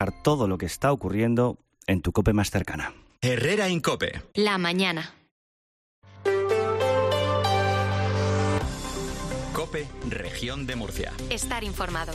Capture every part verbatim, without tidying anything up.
todo lo que está ocurriendo en tu COPE más cercana. Herrera Incope. La mañana. COPE, Región de Murcia. Estar informado.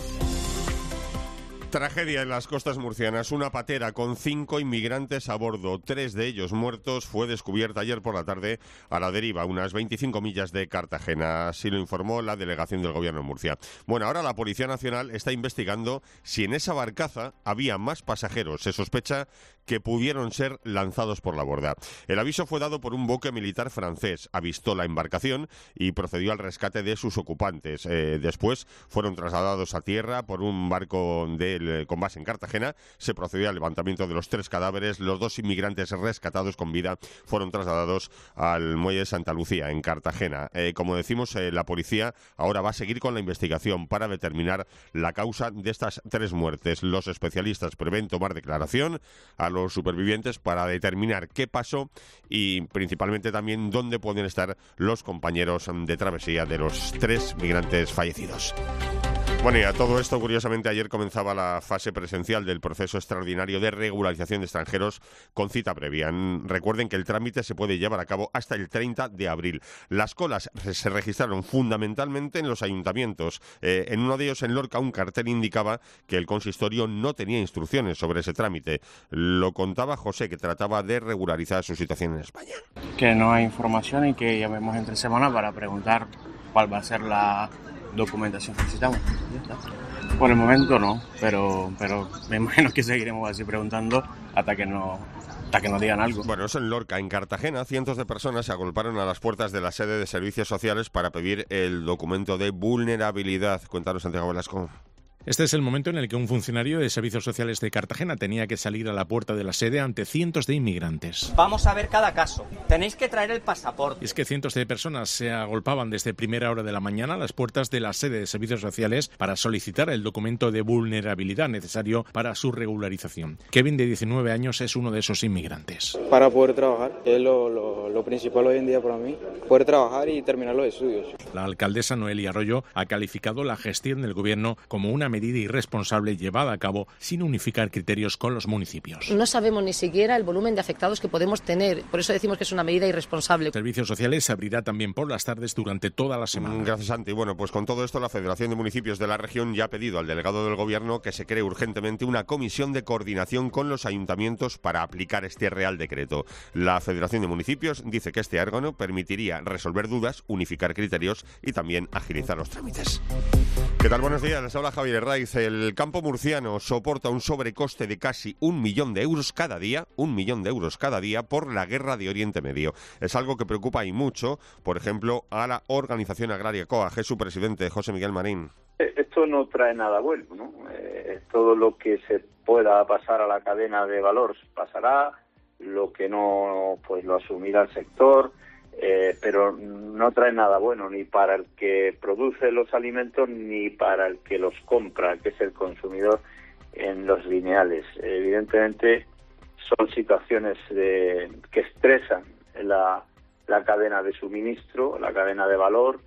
Tragedia en las costas murcianas. Una patera con cinco inmigrantes a bordo, tres de ellos muertos, fue descubierta ayer por la tarde a la deriva, unas veinticinco millas de Cartagena. Así lo informó la delegación del Gobierno en Murcia. Bueno, ahora la Policía Nacional está investigando si en esa barcaza había más pasajeros. Se sospecha que pudieron ser lanzados por la borda. El aviso fue dado por un buque militar francés. Avistó la embarcación y procedió al rescate de sus ocupantes. Eh, después fueron trasladados a tierra por un barco de con base en Cartagena. Se procedió al levantamiento de los tres cadáveres. Los dos inmigrantes rescatados con vida fueron trasladados al muelle de Santa Lucía, en Cartagena. Eh, como decimos, eh, la policía ahora va a seguir con la investigación para determinar la causa de estas tres muertes. Los especialistas prevén tomar declaración a los supervivientes para determinar qué pasó y principalmente también dónde pueden estar los compañeros de travesía de los tres migrantes fallecidos. Bueno, y a todo esto, curiosamente, ayer comenzaba la fase presencial del proceso extraordinario de regularización de extranjeros con cita previa. Recuerden que el trámite se puede llevar a cabo hasta el treinta de abril. Las colas se registraron fundamentalmente en los ayuntamientos. Eh, en uno de ellos, en Lorca, un cartel indicaba que el consistorio no tenía instrucciones sobre ese trámite. Lo contaba José, que trataba de regularizar su situación en España. Que no hay información y que llamemos entre semana para preguntar cuál va a ser la documentación que necesitamos. Ya está. Por el momento no, pero pero me imagino que seguiremos así preguntando hasta que no hasta que nos digan algo. Bueno, eso en Lorca. En Cartagena, cientos de personas se agolparon a las puertas de la sede de Servicios Sociales para pedir el documento de vulnerabilidad. Cuéntanos, Santiago Velasco. Este es el momento en el que un funcionario de Servicios Sociales de Cartagena tenía que salir a la puerta de la sede ante cientos de inmigrantes. Vamos a ver cada caso. Tenéis que traer el pasaporte. Es que cientos de personas se agolpaban desde primera hora de la mañana a las puertas de la sede de Servicios Sociales para solicitar el documento de vulnerabilidad necesario para su regularización. Kevin, de diecinueve años, es uno de esos inmigrantes. Para poder trabajar, es lo, lo, lo principal hoy en día para mí. Poder trabajar y terminar los estudios. La alcaldesa Noelia Arroyo ha calificado la gestión del gobierno como una medida irresponsable llevada a cabo sin unificar criterios con los municipios. No sabemos ni siquiera el volumen de afectados que podemos tener, por eso decimos que es una medida irresponsable. Servicios Sociales se abrirá también por las tardes durante toda la semana. Gracias, Santi. Bueno, pues con todo esto, la Federación de Municipios de la región ya ha pedido al delegado del Gobierno que se cree urgentemente una comisión de coordinación con los ayuntamientos para aplicar este Real Decreto. La Federación de Municipios dice que este órgano permitiría resolver dudas, unificar criterios y también agilizar los trámites. ¿Qué tal? Buenos días. Les habla Javier Herraiz. El campo murciano soporta un sobrecoste de casi un millón de euros cada día, un millón de euros cada día por la guerra de Oriente Medio. Es algo que preocupa y mucho, por ejemplo, a la organización agraria COAG, su presidente José Miguel Marín. Esto no trae nada bueno, ¿no? Eh, todo lo que se pueda pasar a la cadena de valor pasará, lo que no, pues lo asumirá el sector. Eh, pero no trae nada bueno ni para el que produce los alimentos ni para el que los compra, que es el consumidor en los lineales. Evidentemente son situaciones de, que estresan la, la cadena de suministro, la cadena de valor.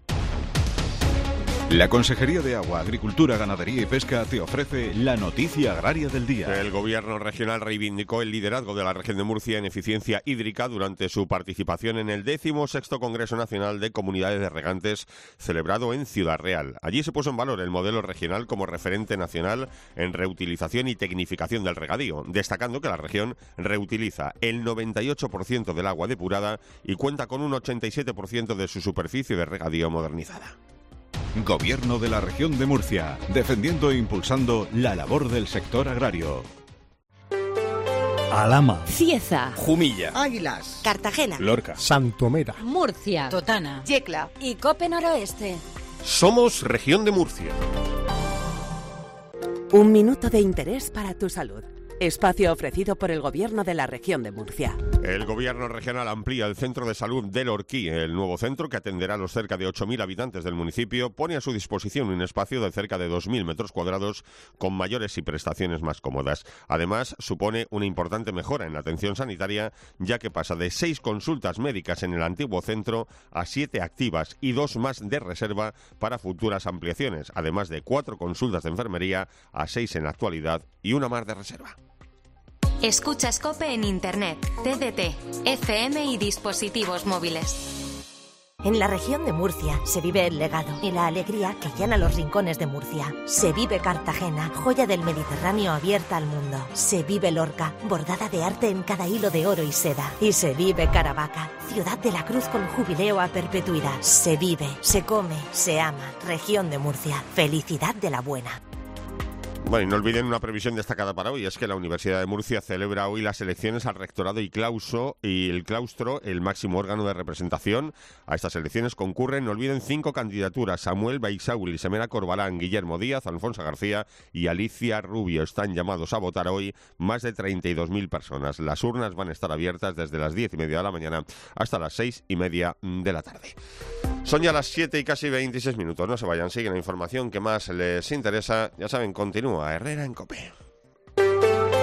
La Consejería de Agua, Agricultura, Ganadería y Pesca te ofrece la noticia agraria del día. El Gobierno regional reivindicó el liderazgo de la región de Murcia en eficiencia hídrica durante su participación en el decimosexto Congreso Nacional de Comunidades de Regantes celebrado en Ciudad Real. Allí se puso en valor el modelo regional como referente nacional en reutilización y tecnificación del regadío, destacando que la región reutiliza el noventa y ocho por ciento del agua depurada y cuenta con un ochenta y siete por ciento de su superficie de regadío modernizada. Gobierno de la región de Murcia, defendiendo e impulsando la labor del sector agrario. Alhama, Cieza, Jumilla, Águilas, Cartagena, Lorca, Santomera, Murcia, Totana, Yecla y Cope Noroeste. Somos Región de Murcia. Un minuto de interés para tu salud. Espacio ofrecido por el Gobierno de la Región de Murcia. El Gobierno regional amplía el centro de salud del Orquí. El nuevo centro, que atenderá a los cerca de ocho mil habitantes del municipio, pone a su disposición un espacio de cerca de dos mil metros cuadrados con mayores y prestaciones más cómodas. Además, supone una importante mejora en la atención sanitaria, ya que pasa de seis consultas médicas en el antiguo centro a siete activas y dos más de reserva para futuras ampliaciones, además de cuatro consultas de enfermería a seis en la actualidad y una más de reserva. Escuchas COPE en Internet, T D T, F M y dispositivos móviles. En la región de Murcia se vive el legado y la alegría que llena los rincones de Murcia. Se vive Cartagena, joya del Mediterráneo abierta al mundo. Se vive Lorca, bordada de arte en cada hilo de oro y seda. Y se vive Caravaca, ciudad de la cruz con jubileo a perpetuidad. Se vive, se come, se ama. Región de Murcia, felicidad de la buena. Bueno, y no olviden una previsión destacada para hoy, es que la Universidad de Murcia celebra hoy las elecciones al rectorado y clauso, y el claustro, el máximo órgano de representación. A estas elecciones concurren, no olviden, cinco candidaturas: Samuel Baisaúl, Isemera Corbalán, Guillermo Díaz, Alfonso García y Alicia Rubio. Están llamados a votar hoy más de treinta y dos mil personas. Las urnas van a estar abiertas desde las diez y media de la mañana hasta las seis y media de la tarde. Son ya las siete y casi veintiséis minutos. No se vayan, siguen la información que más les interesa. Ya saben, continúa Herrera en COPE.